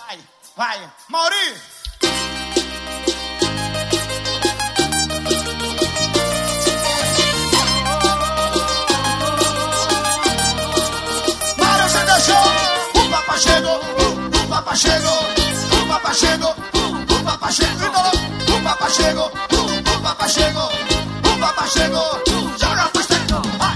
Vai, Mauri! Mauro, você deixou! O papai chegou! O papai chegou! O papai chegou! O papai chegou! O papai chegou! O papai chegou! O papai chegou! Joga a pasta! Vai!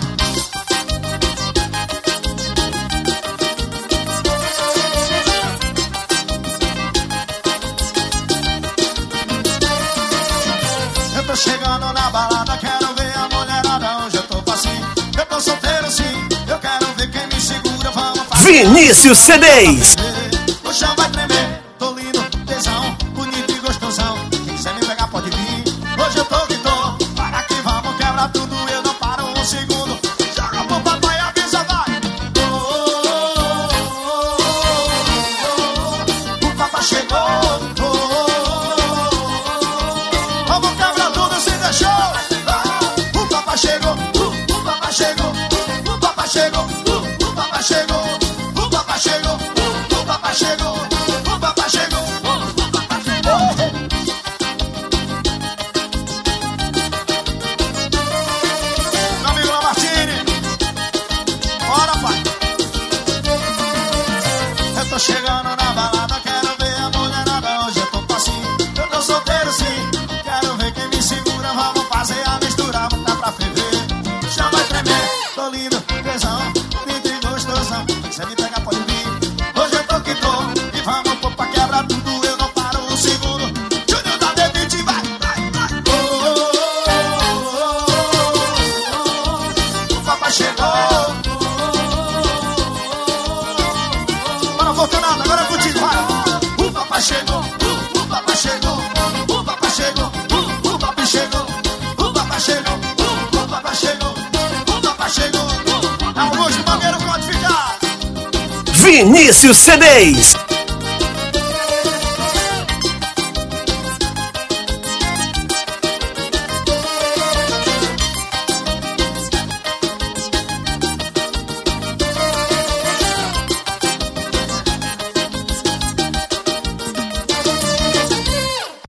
Eu tô chegando na balada, quero ver a mulherada. Hoje eu tô passinho, eu tô solteiro sim. Eu quero ver quem me segura, vamos fazer. Vinícius C10. O chão vai tremer, tô lindo, tesão, bonito e gostosão. Quem quiser me pegar pode vir. Hoje eu tô que tô, para que vamos quebrar tudo. Eu não paro um segundo. Joga pro papai, avisa, vai. O papai chegou. Vamos quebrar tudo se deixou. O papai chegou. O papai chegou. O papai chegou. O papai chegou. O papai chegou. O papai chegou. O papai chegou. O papai chegou. Meu amigo Lamartine, bora, pai. Eu tô chegando na balada, quero ver a mulherada. Hoje eu tô passinho, eu tô solteiro sim. Quero ver quem me segura, vamos fazer a mistura, botar pra ferver. O chão vai tremer, tô lindo, tesão, bonito e gostosão. Quem quiser me pegar pode vir. Hoje eu tô que tô, e vamos pôr pra quebrar tudo. Eu não paro um segundo. Júnior da D20, vai, vai, vai. O papai chegou. Bora, Fortunato, agora é contigo, vai. O papai chegou. O papai chegou. O papai chegou. O papai chegou. O papai chegou. O papai chegou. O papai chegou. Augusto Bandeiro, pode ficar. Vinícius C10.